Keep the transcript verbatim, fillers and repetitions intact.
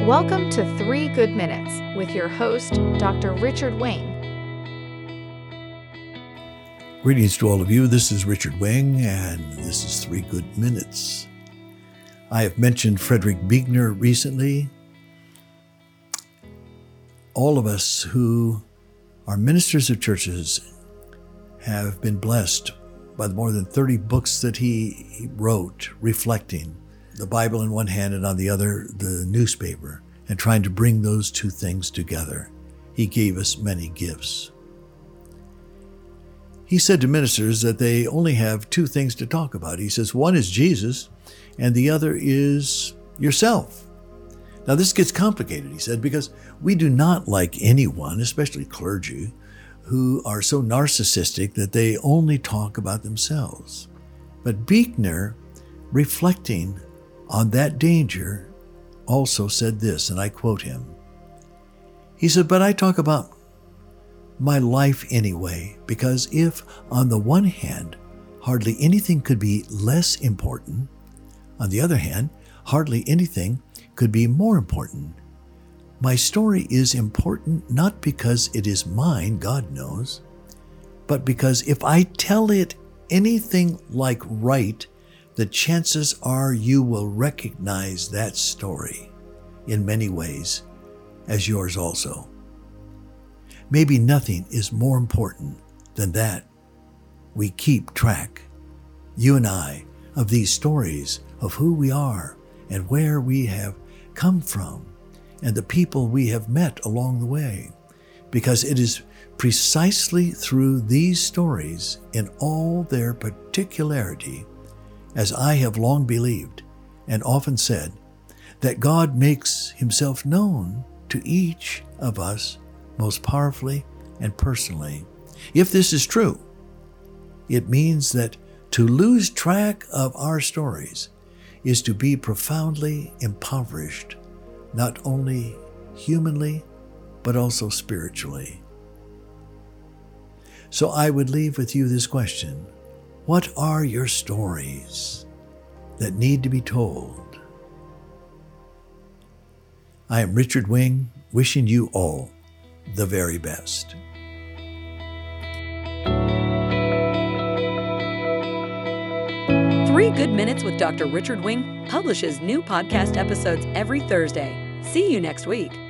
Welcome to Three Good Minutes with your host, Doctor Richard Wing. Greetings to all of you. This is Richard Wing, and this is Three Good Minutes. I have mentioned Frederick Buechner recently. All of us who are ministers of churches have been blessed by the more than thirty books that he, he wrote, reflecting the Bible in one hand and on the other, the newspaper, and trying to bring those two things together. He gave us many gifts. He said to ministers that they only have two things to talk about. He says, one is Jesus, and the other is yourself. Now, this gets complicated, he said, because we do not like anyone, especially clergy, who are so narcissistic that they only talk about themselves. But Buechner, reflecting on that danger, also said this, and I quote him. He said, but I talk about my life anyway, because if, on the one hand, hardly anything could be less important, on the other hand, hardly anything could be more important. My story is important not because it is mine, God knows, but because if I tell it anything like right, the chances are you will recognize that story in many ways as yours also. Maybe nothing is more important than that we keep track, you and I, of these stories of who we are and where we have come from and the people we have met along the way, because it is precisely through these stories in all their particularity, as I have long believed and often said, that God makes himself known to each of us most powerfully and personally. If this is true, it means that to lose track of our stories is to be profoundly impoverished, not only humanly, but also spiritually. So I would leave with you this question. What are your stories that need to be told? I am Richard Wing, wishing you all the very best. Three Good Minutes with Doctor Richard Wing publishes new podcast episodes every Thursday. See you next week.